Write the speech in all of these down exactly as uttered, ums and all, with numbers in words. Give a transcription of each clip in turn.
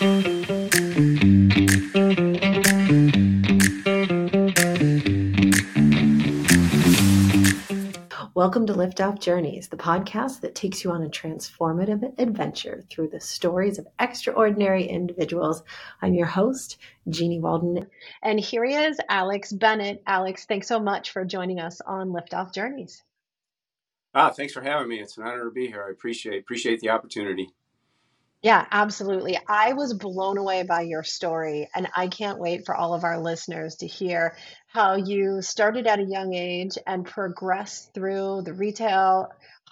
Welcome to Lift Off Journeys, the podcast that takes you on a transformative adventure through the stories of extraordinary individuals. I'm your host, Jeannie Walden. And here he is, Alex Bennett. Alex, thanks so much for joining us on Lift Off Journeys. Ah, thanks for having me. It's an honor to be here. I appreciate appreciate the opportunity. Yeah, absolutely. I was blown away by your story, and I can't wait for all of our listeners to hear how you started at a young age and progressed through the retail,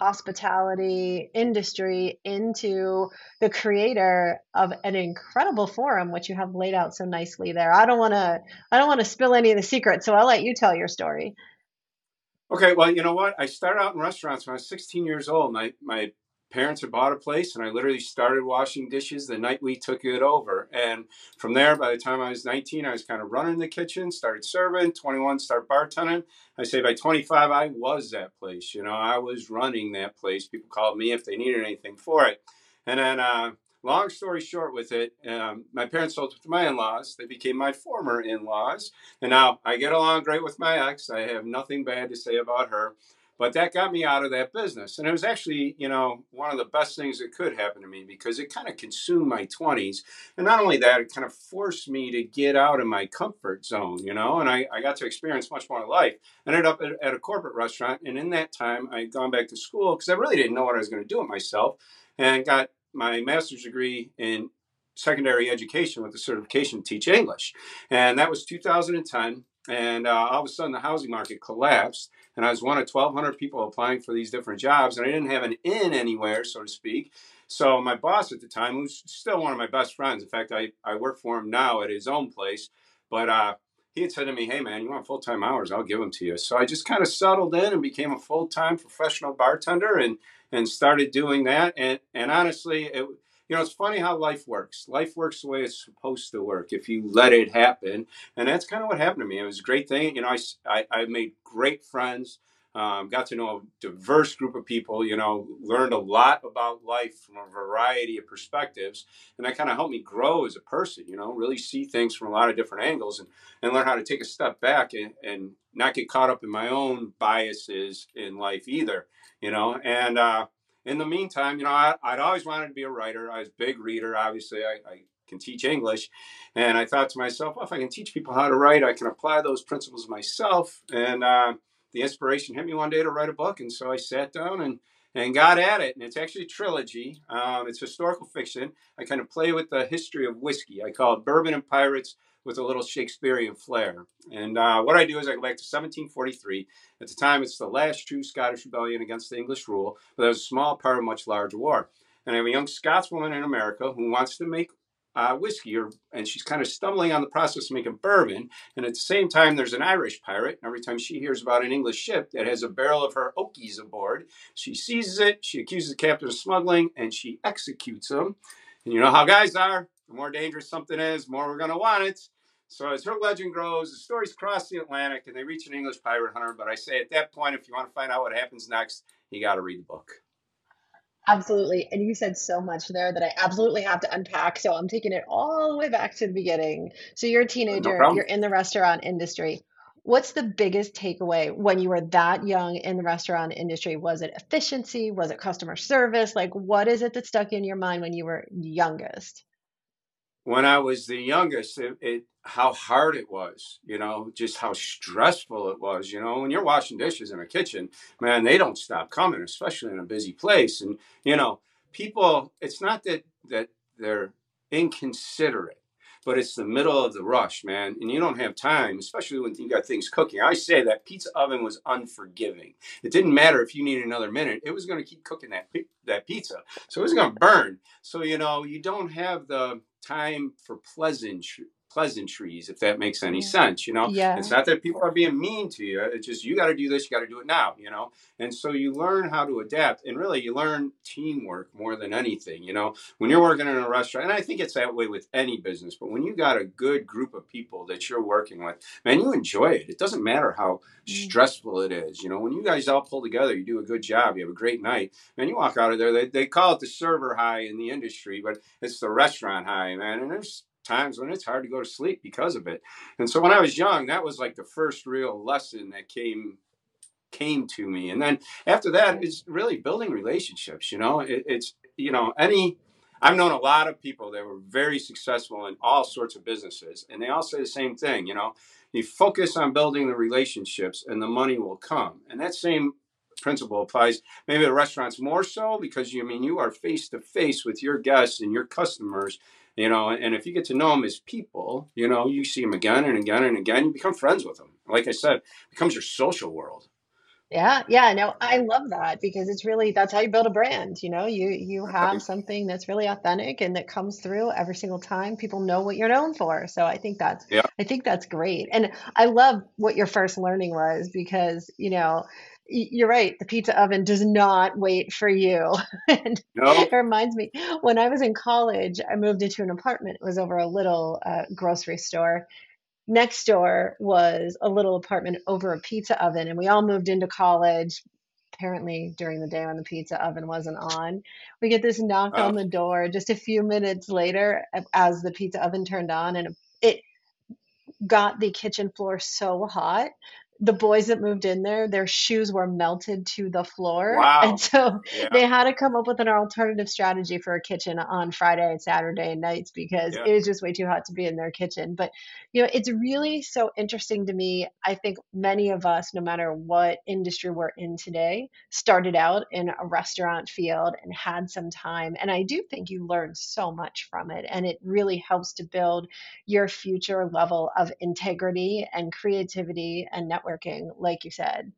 hospitality industry into the creator of an incredible forum, which you have laid out so nicely there. I don't want to I don't want to spill any of the secrets, so I'll let you tell your story. Okay, well, you know what? I started out in restaurants when I was sixteen years old. My my parents had bought a place, and I literally started washing dishes the night we took it over. And from there, by the time I was nineteen, I was kind of running the kitchen, started serving, twenty-one, started bartending. I say by twenty-five, I was that place. You know, I was running that place. People called me if they needed anything for it. And then, uh, long story short with it, um, my parents sold it to my in-laws. They became my former in-laws. And now I get along great with my ex. I have nothing bad to say about her. But that got me out of that business. And it was actually, you know, one of the best things that could happen to me because it kind of consumed my twenties. And not only that, it kind of forced me to get out of my comfort zone, you know, and I, I got to experience much more life. I ended up at, at a corporate restaurant. And in that time, I had gone back to school because I really didn't know what I was going to do with myself and got my master's degree in secondary education with the certification to teach English. And that was two thousand ten. And uh, all of a sudden, the housing market collapsed. And I was one of twelve hundred people applying for these different jobs. And I didn't have an in anywhere, so to speak. So my boss at the time, who's still one of my best friends, in fact, I, I work for him now at his own place. But uh, he had said to me, hey, man, you want full-time hours? I'll give them to you. So I just kind of settled in and became a full-time professional bartender and and started doing that. And, and honestly, it You know, it's funny how life works. Life works the way it's supposed to work if you let it happen. And that's kind of what happened to me. It was a great thing. You know, I, I, I made great friends, um, got to know a diverse group of people, you know, learned a lot about life from a variety of perspectives. And that kind of helped me grow as a person, you know, really see things from a lot of different angles and, and learn how to take a step back and, and not get caught up in my own biases in life either, you know, and, uh, in the meantime, you know, I, I'd always wanted to be a writer. I was a big reader. Obviously, I, I can teach English. And I thought to myself, well, if I can teach people how to write, I can apply those principles myself. And uh, the inspiration hit me one day to write a book. And so I sat down and, and got at it. And it's actually a trilogy. Um, it's historical fiction. I kind of play with the history of whiskey. I call it Bourbon and Pirates with a little Shakespearean flair. And uh, what I do is I go back to seventeen forty-three. At the time, it's the last true Scottish rebellion against the English rule, but it was a small part of a much larger war. And I have a young Scotswoman in America who wants to make uh, whiskey, or, and she's kind of stumbling on the process of making bourbon. And at the same time, there's an Irish pirate. And every time she hears about an English ship that has a barrel of her oakies aboard, she seizes it, she accuses the captain of smuggling, and she executes him. And you know how guys are. The more dangerous something is, the more we're going to want it. So as her legend grows, the stories cross the Atlantic and they reach an English pirate hunter. But I say at that point, if you want to find out what happens next, you got to read the book. Absolutely. And you said so much there that I absolutely have to unpack. So I'm taking it all the way back to the beginning. So you're a No teenager, problem. you're in the restaurant industry. What's the biggest takeaway when you were that young in the restaurant industry? Was it efficiency? Was it customer service? Like, what is it that stuck in your mind when you were youngest? When I was the youngest, it, it how hard it was, you know, just how stressful it was. You know, when you're washing dishes in a kitchen, man, they don't stop coming, especially in a busy place. And, you know, people, it's not that that they're inconsiderate, but it's the middle of the rush, man. And you don't have time, especially when you got things cooking. I say that pizza oven was unforgiving. It didn't matter if you needed another minute. It was going to keep cooking that, that pizza. So it was going to burn. So, you know, you don't have the time for pleasant, pleasantries, if that makes any Yeah. sense. You know, it's Yeah. not that people are being mean to you. It's just, you got to do this, you got to do it now, you know? And so you learn how to adapt, and really you learn teamwork more than anything, you know, when you're working in a restaurant. And I think it's that way with any business, but when you got a good group of people that you're working with, man, you enjoy it. It doesn't matter how Mm. stressful it is. You know, when you guys all pull together, you do a good job, you have a great night, and you walk out of there. They, they call it the server high in the industry, but it's the restaurant high, man. And there's times when it's hard to go to sleep because of it. And so when I was young, that was like the first real lesson that came came to me. And then after that, Yeah. it's really building relationships. You know, it, it's, you know, any, I've known a lot of people that were very successful in all sorts of businesses, and they all say the same thing. You know, you focus on building the relationships and the money will come. And that same principle applies maybe to restaurants more so, because you I mean you are face to face with your guests and your customers, you know, and if you get to know them as people, you know, you see them again and again and again, you become friends with them. Like I said, it becomes your social world. Yeah, yeah, no, I love that because it's really that's how you build a brand, you know. You you have Right? something that's really authentic and that comes through every single time. People know what you're known for. So I think that's Yeah. I think that's great. And I love what your first learning was because, you know, y- you're right, the pizza oven does not wait for you. And it No. reminds me when I was in college, I moved into an apartment. It was over a little uh, grocery store. Next door was a little apartment over a pizza oven, and we all moved into college apparently during the day when the pizza oven wasn't on. We get this knock Uh, on the door just a few minutes later as the pizza oven turned on, and it got the kitchen floor so hot. The boys that moved in there, their shoes were melted to the floor. And wow. so Yeah. they had to come up with an alternative strategy for a kitchen on Friday and Saturday nights because Yeah. it was just way too hot to be in their kitchen. But, you know, it's really so interesting to me. I think many of us, no matter what industry we're in today, started out in a restaurant field and had some time. And I do think you learn so much from it. And it really helps to build your future level of integrity and creativity and networking, like you said.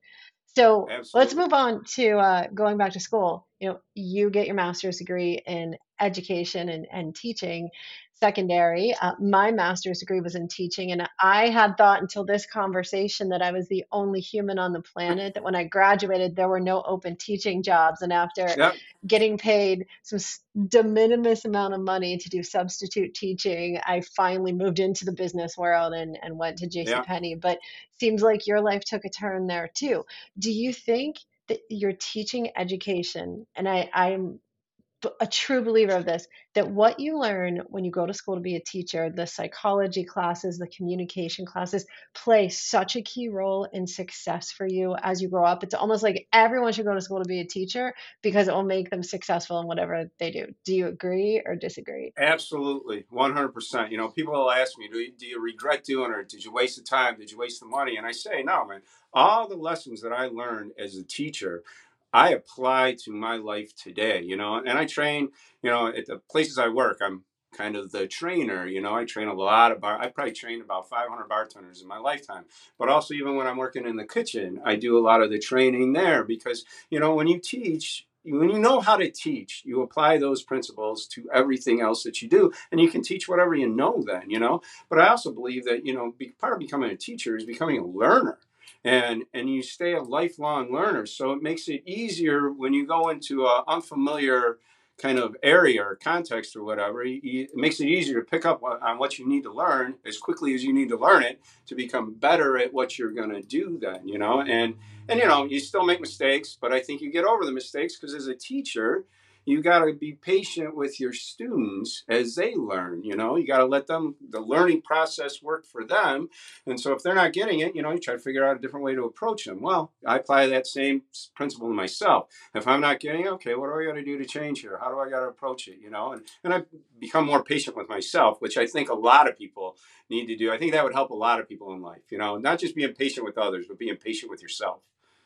So let's Absolutely. move on to uh, going back to school. You know, you get your master's degree in education and, and teaching secondary. Uh, my master's degree was in teaching, and I had thought until this conversation that I was the only human on the planet, that when I graduated, there were no open teaching jobs. And after Yeah. getting paid some de minimis amount of money to do substitute teaching, I finally moved into the business world and, and went to Yeah. JCPenney. But seems like your life took a turn there too. Do you think that your teaching education, and I, I'm a true believer of this, that what you learn when you go to school to be a teacher, the psychology classes, the communication classes, play such a key role in success for you as you grow up? It's almost like everyone should go to school to be a teacher because it will make them successful in whatever they do. Do you agree or disagree? Absolutely, one hundred percent. You know, people will ask me, do you, do you regret doing it? Did you waste the time? Did you waste the money? And I say, no, man. All the lessons that I learned as a teacher, I apply to my life today, you know, and I train, you know, at the places I work, I'm kind of the trainer, you know, I train a lot of bar, I probably trained about five hundred bartenders in my lifetime, but also even when I'm working in the kitchen, I do a lot of the training there because, you know, when you teach, when you know how to teach, you apply those principles to everything else that you do, and you can teach whatever you know then, you know. But I also believe that, you know, be, part of becoming a teacher is becoming a learner. And, and you stay a lifelong learner. So it makes it easier when you go into an unfamiliar kind of area or context or whatever. You, you, it makes it easier to pick up on what you need to learn as quickly as you need to learn it to become better at what you're going to do then, you know. And and, you know, you still make mistakes, but I think you get over the mistakes because as a teacher, you got to be patient with your students as they learn. You know, you got to let them, the learning process work for them. And so if they're not getting it, you know, you try to figure out a different way to approach them. Well, I apply that same principle to myself. If I'm not getting it, okay, what do I got to do to change here? How do I got to approach it? You know, and, and I become more patient with myself, which I think a lot of people need to do. I think that would help a lot of people in life, you know, not just being patient with others, but being patient with yourself.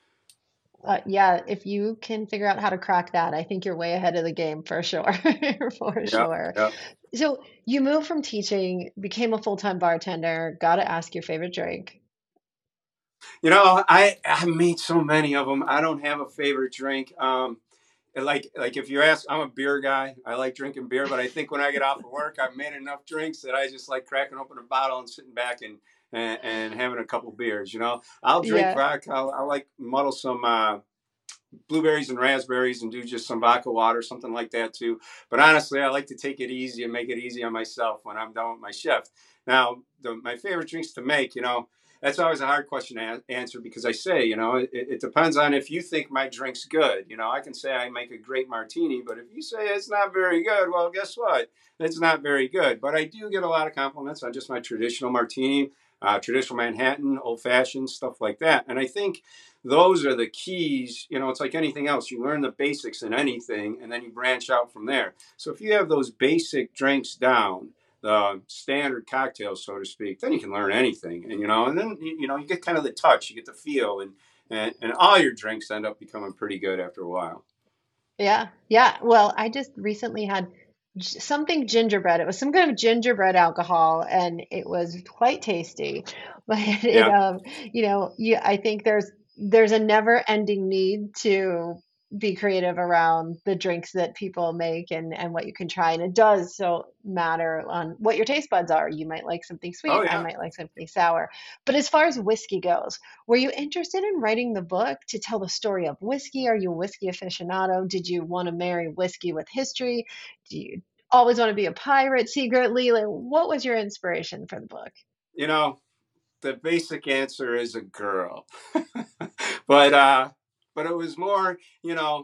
Uh, yeah, if you can figure out how to crack that, I think you're way ahead of the game for sure. For Yeah, sure. yeah. So you moved from teaching, became a full-time bartender, got to ask your favorite drink. You know, I I've made so many of them. I don't have a favorite drink. Um, like like if you ask, I'm a beer guy. I like drinking beer, but I think when I get off of work, I've made enough drinks that I just like cracking open a bottle and sitting back and and, and having a couple beers. You know, I'll drink Yeah. vodka. I'll, I like muddle some uh, blueberries and raspberries and do just some vodka water, something like that too. But honestly, I like to take it easy and make it easy on myself when I'm done with my shift. Now, the, my favorite drinks to make, you know, that's always a hard question to a- answer because I say, you know, it, it depends on if you think my drink's good. You know, I can say I make a great martini, but if you say it's not very good, well, guess what? It's not very good. But I do get a lot of compliments on just my traditional martini, uh, traditional Manhattan, old fashioned, stuff like that. And I think those are the keys. You know, it's like anything else. You learn the basics in anything and then you branch out from there. So if you have those basic drinks down, the standard cocktails, so to speak, then you can learn anything. And, you know, and then, you know, you get kind of the touch, you get the feel, and, and, and all your drinks end up becoming pretty good after a while. Yeah. Yeah. Well, I just recently had j- something gingerbread. It was some kind of gingerbread alcohol, and it was quite tasty. But it, Yeah. um, you know, you, I think there's there's a never-ending need to be creative around the drinks that people make and and what you can try. And it does so matter on what your taste buds are. You might like something Oh, sweet. I yeah. might like something sour. But as far as whiskey goes, were you interested in writing the book to tell the story of whiskey? Are you a whiskey aficionado? Did you want to marry whiskey with history? Do you always want to be a pirate secretly? Like, what was your inspiration for the book? You know, the basic answer is a girl. but, uh, but it was more, you know,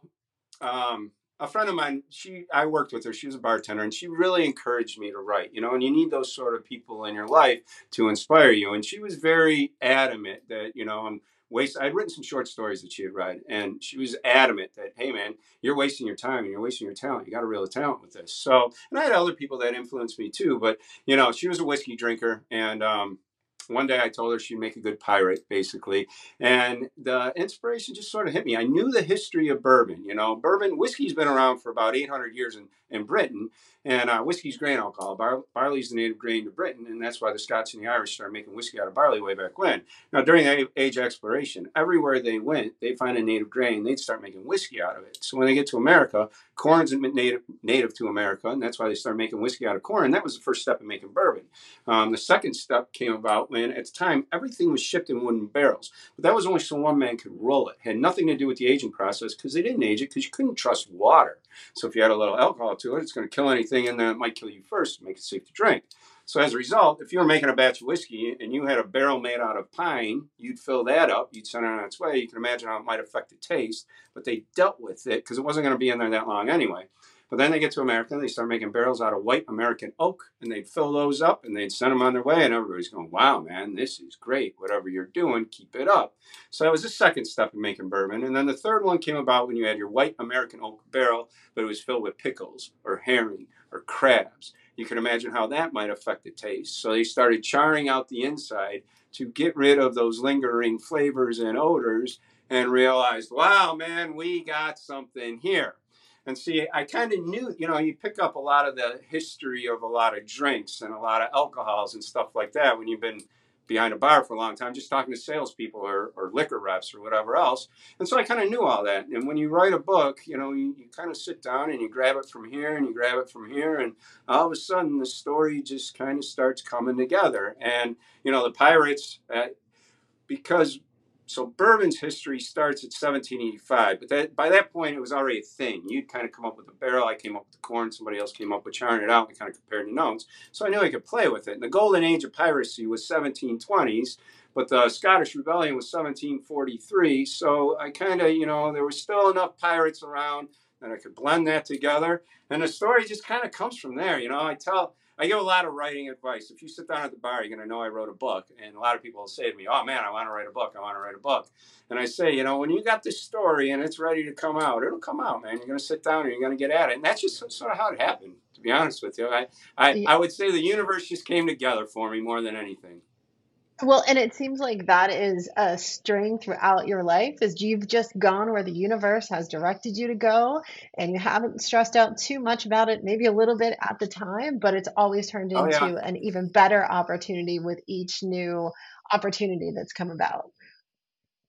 um, a friend of mine, she I worked with her. She was a bartender, and she really encouraged me to write. You know, and you need those sort of people in your life to inspire you. And she was very adamant that you know I'm waste. I'd written some short stories that she had read, and she was adamant that hey, man, you're wasting your time and you're wasting your talent. You got a real talent with this. So, and I had other people that influenced me too. But you know, she was a whiskey drinker, and um, one day I told her she'd make a good pirate, basically. And the inspiration just sort of hit me. I knew the history of bourbon. You know, bourbon, whiskey's been around for about eight hundred years in, in Britain. And uh, whiskey's grain alcohol. Bar- barley's the native grain to Britain. And that's why the Scots and the Irish started making whiskey out of barley way back when. Now, during the age of exploration, everywhere they went, they find a native grain. They'd start making whiskey out of it. So when they get to America, corn's native, native to America. And that's why they started making whiskey out of corn. And that was the first step in making bourbon. Um, the second step came about when, at the time, everything was shipped in wooden barrels. But that was only so one man could roll it. It had nothing to do with the aging process because they didn't age it because you couldn't trust water. So if you add a little alcohol to it, it's going to kill anything in there that might kill you first to make it safe to drink. So as a result, if you were making a batch of whiskey and you had a barrel made out of pine, you'd fill that up, you'd send it on its way. You can imagine how it might affect the taste, but they dealt with it because it wasn't going to be in there that long anyway. But then they get to America, and they start making barrels out of white American oak, and they'd fill those up, and they'd send them on their way, and everybody's going, wow, man, this is great. Whatever you're doing, keep it up. So that was the second step in making bourbon. And then the third one came about when you had your white American oak barrel, but it was filled with pickles or herring or crabs. You can imagine how that might affect the taste. So they started charring out the inside to get rid of those lingering flavors and odors and realized, wow, man, we got something here. And see, I kind of knew, you know, you pick up a lot of the history of a lot of drinks and a lot of alcohols and stuff like that when you've been behind a bar for a long time, just talking to salespeople or, or liquor reps or whatever else. And so I kind of knew all that. And when you write a book, you know, you, you kind of sit down and you grab it from here and you grab it from here. And all of a sudden, the story just kind of starts coming together. And, you know, the Pirates, uh, because so bourbon's history starts at seventeen eighty-five, but that by that point it was already a thing. You'd kind of come up with a barrel, I came up with the corn, somebody else came up with charring it out, and kind of compared the notes. So I knew I could play with it. And the golden age of piracy was seventeen twenties, but the Scottish Rebellion was seventeen forty-three. So I kind of, you know, there was still enough pirates around that I could blend that together. And the story just kind of comes from there. You know, I tell I give a lot of writing advice. If you sit down at the bar, you're going to know I wrote a book. And a lot of people will say to me, oh, man, I want to write a book. I want to write a book. And I say, you know, when you got this story and it's ready to come out, it'll come out, man. You're going to sit down and you're going to get at it. And that's just sort of how it happened, to be honest with you. I, I, I would say the universe just came together for me more than anything. Well, and it seems like that is a string throughout your life, is you've just gone where the universe has directed you to go, and you haven't stressed out too much about it, maybe a little bit at the time, but it's always turned Oh, yeah. into an even better opportunity with each new opportunity that's come about.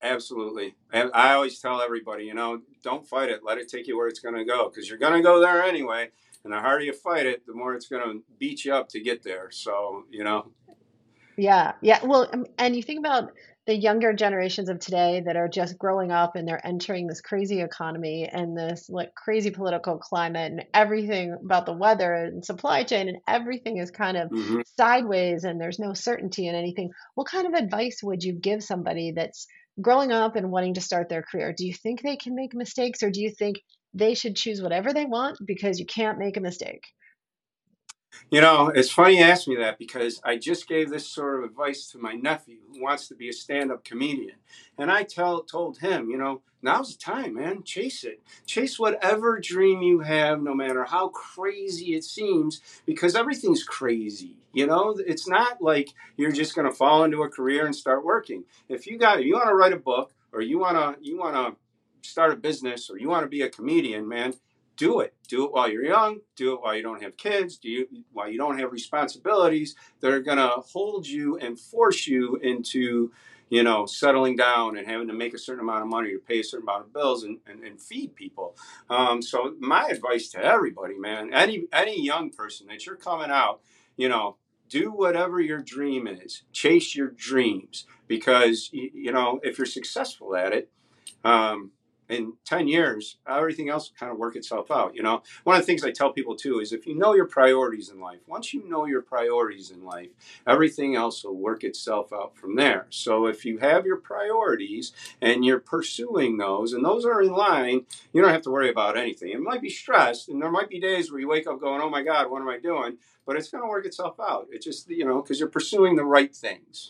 Absolutely. And I always tell everybody, you know, don't fight it. Let it take you where it's going to go because you're going to go there anyway. And the harder you fight it, the more it's going to beat you up to get there. So, you know, Yeah, yeah. Well, um, and you think about the younger generations of today that are just growing up and they're entering this crazy economy and this like crazy political climate and everything about the weather and supply chain and everything is kind of hmm sideways and there's no certainty in anything. What kind of advice would you give somebody that's growing up and wanting to start their career? Do you think they can make mistakes or do you think they should choose whatever they want because you can't make a mistake? You know, it's funny you ask me that because I just gave this sort of advice to my nephew who wants to be a stand-up comedian. And I tell told him, you know, now's the time, man. Chase it. Chase whatever dream you have, no matter how crazy it seems, because everything's crazy. You know, it's not like you're just going to fall into a career and start working. If you got, if you want to write a book, or you want to, you want to start a business, or you want to be a comedian, man, do it. Do it while you're young. Do it while you don't have kids. Do you while you don't have responsibilities that are going to hold you and force you into, you know, settling down and having to make a certain amount of money to pay a certain amount of bills and, and, and feed people. Um, so my advice to everybody, man, any any young person that you're coming out, you know, do whatever your dream is. Chase your dreams because you know if you're successful at it, um, in ten years, everything else will kind of work itself out. You know, one of the things I tell people too is if you know your priorities in life, once you know your priorities in life, everything else will work itself out from there. So if you have your priorities and you're pursuing those and those are in line, you don't have to worry about anything. It might be stressed and there might be days where you wake up going, oh my God, what am I doing? But it's going to work itself out. It just, you know, because you're pursuing the right things.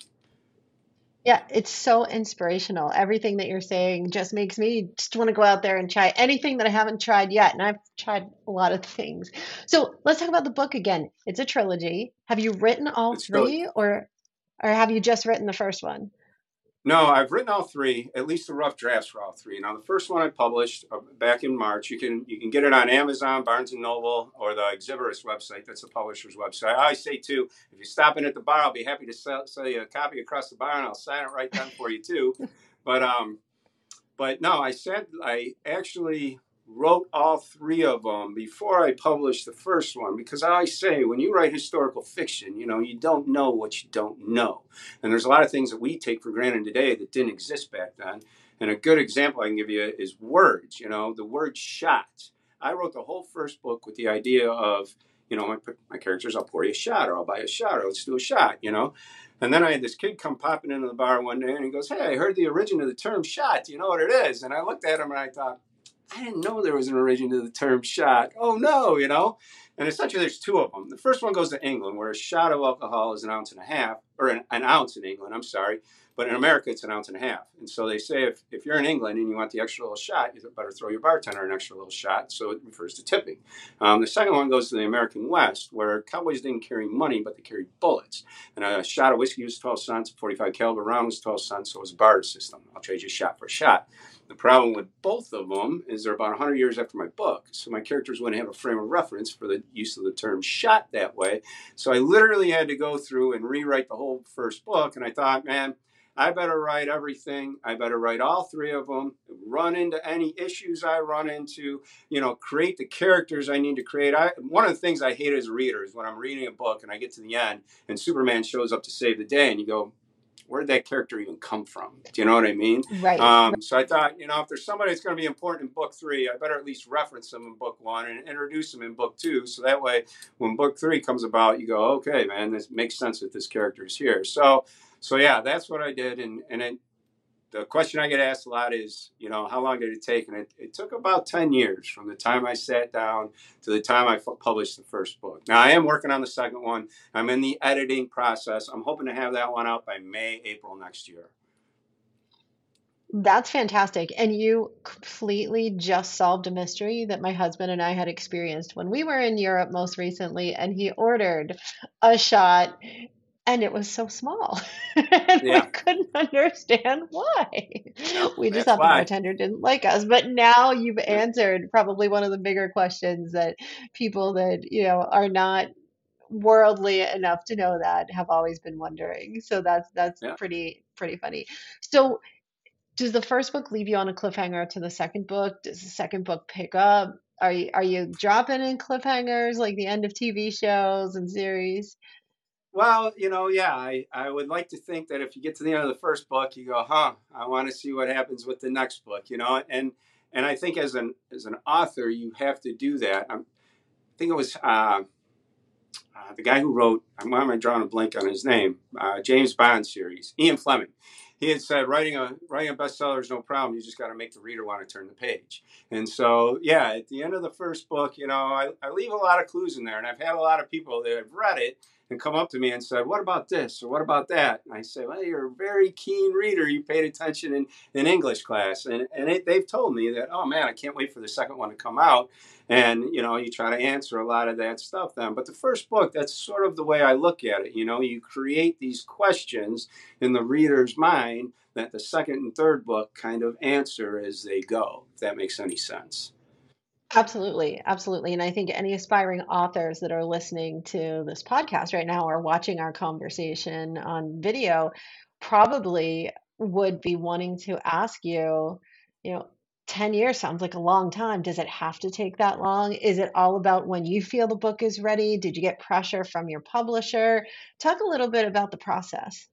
Yeah, it's so inspirational. Everything that you're saying just makes me just want to go out there and try anything that I haven't tried yet. And I've tried a lot of things. So let's talk about the book again. It's a trilogy. Have you written all It's really three or or have you just written the first one? No, I've written all three, at least the rough drafts for all three. Now, the first one I published uh, back in March. You can you can get it on Amazon, Barnes and Noble, or the Exhibitus website. That's the publisher's website. I always say too, if you're stopping at the bar, I'll be happy to sell, sell you a copy across the bar, and I'll sign it right then for you too. But um, but no, I said I actually wrote all three of them before I published the first one because I always say when you write historical fiction, you know, you don't know what you don't know. And there's a lot of things that we take for granted today that didn't exist back then. And a good example I can give you is words, you know, the word shot. I wrote the whole first book with the idea of, you know, my, my characters, I'll pour you a shot or I'll buy a shot or let's do a shot, you know. And then I had this kid come popping into the bar one day and he goes, hey, I heard the origin of the term shot. Do you know what it is? And I looked at him and I thought, I didn't know there was an origin to the term shot. Oh no, you know? And essentially there's two of them. The first one goes to England, where a shot of alcohol is an ounce and a half, or an, an ounce in England, I'm sorry. But in America, it's an ounce and a half. And so they say if, if you're in England and you want the extra little shot, you better throw your bartender an extra little shot. So it refers to tipping. Um, the second one goes to the American West, where cowboys didn't carry money, but they carried bullets. And a shot of whiskey was twelve cents, a forty-five caliber round was twelve cents, so it was a barter system. I'll trade you a shot for a shot. The problem with both of them is they're about one hundred years after my book, so my characters wouldn't have a frame of reference for the use of the term shot that way. So I literally had to go through and rewrite the whole first book, and I thought, man, I better write everything. I better write all three of them, run into any issues I run into, you know, create the characters I need to create. I, one of the things I hate as a reader is when I'm reading a book and I get to the end and Superman shows up to save the day and you go, where did that character even come from? Do you know what I mean? Right. Um, so I thought, you know, if there's somebody that's going to be important in book three, I better at least reference them in book one and introduce them in book two. So that way, when book three comes about, you go, okay, man, this makes sense that this character is here. So, so yeah, that's what I did. And, and it, the question I get asked a lot is, you know, how long did it take? And it, it took about ten years from the time I sat down to the time I f- published the first book. Now, I am working on the second one. I'm in the editing process. I'm hoping to have that one out by May, April next year. That's fantastic. And you completely just solved a mystery that my husband and I had experienced when we were in Europe most recently, and he ordered a shot and it was so small. And we Yeah, couldn't understand why. yeah, We just that's thought the why. bartender didn't like us. But now you've answered probably one of the bigger questions that people that, you know, are not worldly enough to know that have always been wondering. So that's that's Yeah. pretty pretty funny. So Does the first book leave you on a cliffhanger to the second book? Does the second book pick up? Are you are you dropping in cliffhangers like the end of T V shows and series? Well, you know, yeah, I, I would like to think that if you get to the end of the first book, you go, huh, I want to see what happens with the next book, you know, and and I think as an as an author, you have to do that. I'm, I think it was uh, uh, the guy who wrote, why am I drawing a blank on his name? Uh, James Bond series, Ian Fleming. He had said writing a writing a bestseller is no problem. You just got to make the reader want to turn the page. And so, yeah, at the end of the first book, you know, I, I leave a lot of clues in there, and I've had a lot of people that have read it and come up to me and said, "What about this?" or "What about that?" And I say, "Well, you're a very keen reader. You paid attention in, in English class," and and it, they've told me that, "Oh man, I can't wait for the second one to come out." And you know, you try to answer a lot of that stuff then. But the first book, that's sort of the way I look at it. You know, you create these questions in the reader's mind that the second and third book kind of answer as they go, if that makes any sense. Absolutely, absolutely. And I think any aspiring authors that are listening to this podcast right now or watching our conversation on video probably would be wanting to ask you, you know, ten years sounds like a long time. Does it have to take that long? Is it all about when you feel the book is ready? Did you get pressure from your publisher? Talk a little bit about the process.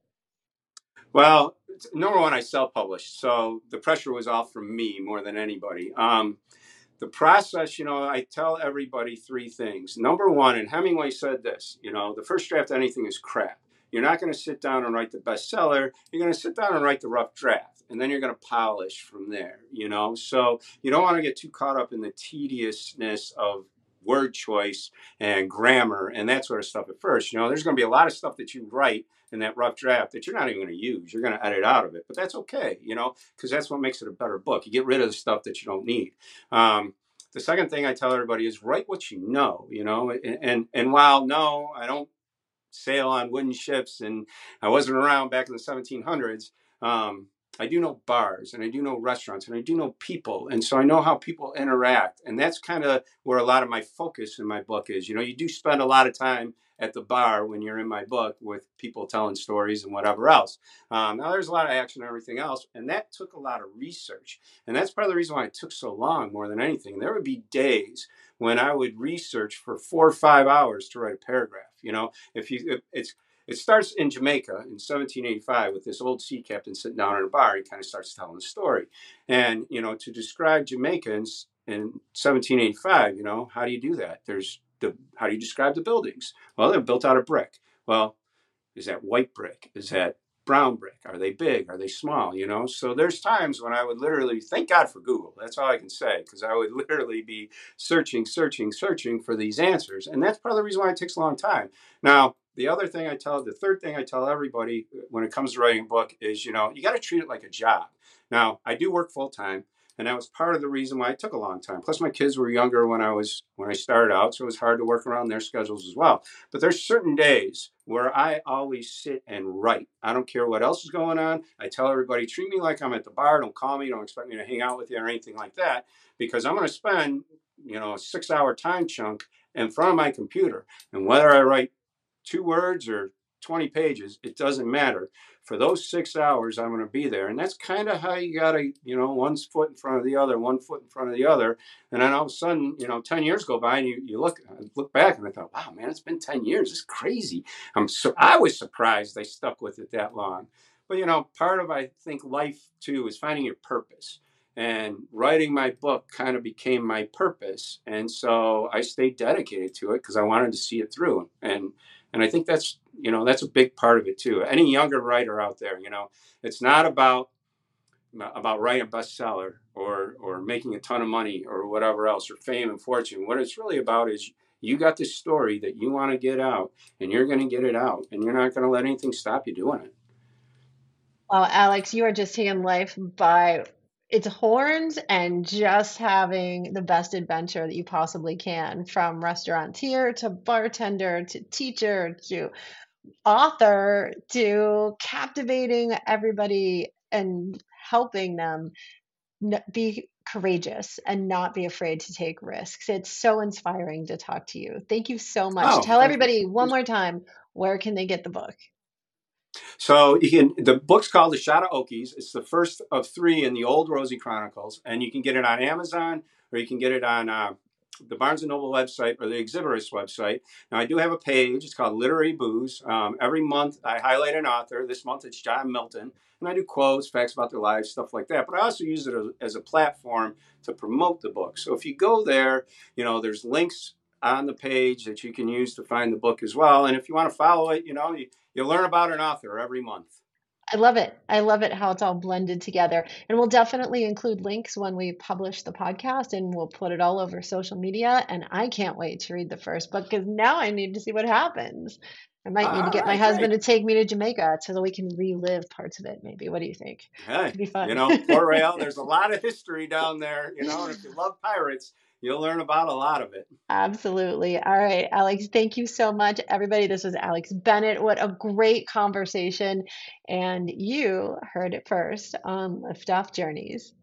Well, number one, I self-published, so the pressure was all from me more than anybody. Um, the process, you know, I tell everybody three things. Number one, and Hemingway said this, you know, the first draft of anything is crap. You're not going to sit down and write the bestseller. You're going to sit down and write the rough draft, and then you're going to polish from there, you know. So you don't want to get too caught up in the tediousness of word choice and grammar and that sort of stuff at first. You know, there's going to be a lot of stuff that you write in that rough draft that you're not even going to use. You're going to edit out of it, but that's okay, you know, because that's what makes it a better book. You get rid of the stuff that you don't need. Um, the second thing I tell everybody is write what you know, you know, and, and, and while no, I don't sail on wooden ships and I wasn't around back in the seventeen hundreds. Um, I do know bars and I do know restaurants and I do know people. And so I know how people interact. And that's kind of where a lot of my focus in my book is. You know, you do spend a lot of time at the bar when you're in my book with people telling stories and whatever else. Um, now, there's a lot of action and everything else. And that took a lot of research. And that's part of the reason why it took so long more than anything. There would be days when I would research for four or five hours to write a paragraph. You know, if you, if it's, it starts in Jamaica in seventeen eighty-five with this old sea captain sitting down in a bar. He kind of starts telling the story. And, you know, to describe Jamaicans in seventeen eighty-five, you know, how do you do that? There's the, how do you describe the buildings? Well, they're built out of brick. Well, is that white brick? Is that brown brick? Are they big? Are they small? You know, so there's times when I would literally, thank God for Google. That's all I can say, because I would literally be searching, searching, searching for these answers. And that's part of the reason why it takes a long time. Now, the other thing I tell, the third thing I tell everybody when it comes to writing a book is, you know, you got to treat it like a job. Now, I do work full time. And that was part of the reason why it took a long time. Plus, my kids were younger when I was when I started out, so it was hard to work around their schedules as well. But there's certain days where I always sit and write. I don't care what else is going on. I tell everybody, treat me like I'm at the bar. Don't call me. Don't expect me to hang out with you or anything like that, because I'm going to spend, you know, a six-hour time chunk in front of my computer. And whether I write two words or twenty pages, it doesn't matter. For those six hours, I'm going to be there. And that's kind of how you got to, you know, one foot in front of the other, one foot in front of the other. And then all of a sudden, you know, ten years go by and you, you look I look back and I thought, wow, man, it's been ten years. It's crazy. I'm so, I was surprised they stuck with it that long. But, you know, part of, I think, life, too, is finding your purpose. And writing my book kind of became my purpose. And so I stayed dedicated to it because I wanted to see it through. And and I think that's, you know, that's a big part of it too. Any younger writer out there, you know, it's not about about writing a bestseller or or making a ton of money or whatever else, or fame and fortune. What it's really about is you got this story that you want to get out, and you're going to get it out, and you're not going to let anything stop you doing it. Well, Alex, you are just taking life by its horns and just having the best adventure that you possibly can, from restaurateur to bartender to teacher to author to captivating everybody and helping them n- be courageous and not be afraid to take risks. It's so inspiring to talk to you. Thank you so much. Oh, Tell thank you. everybody one more time, where can they get the book? So you can. The book's called The Shot of Okies. It's the first of three in the Old Rosie Chronicles, and you can get it on Amazon or you can get it on uh, the Barnes and Noble website or the Exhibitorist website. Now I do have a page. It's called Literary Booze. Um, every month I highlight an author. This month it's John Milton, and I do quotes, facts about their lives, stuff like that. But I also use it as, as a platform to promote the book. So if you go there, you know there's links on the page that you can use to find the book as well. And if you want to follow it, you know you you learn about an author every month. I love it. I love it how it's all blended together. And we'll definitely include links when we publish the podcast and we'll put it all over social media. And I can't wait to read the first book because now I need to see what happens. I might need to All get my right, husband great. to take me to Jamaica so that we can relive parts of it, maybe. What do you think? Hey, Could be you fun. know, Port Royal, there's a lot of history down there, you know, and if you love pirates, you'll learn about a lot of it. Absolutely. All right, Alex, thank you so much. Everybody, this was Alex Bennett. What a great conversation. And you heard it first on Lift Off Journeys.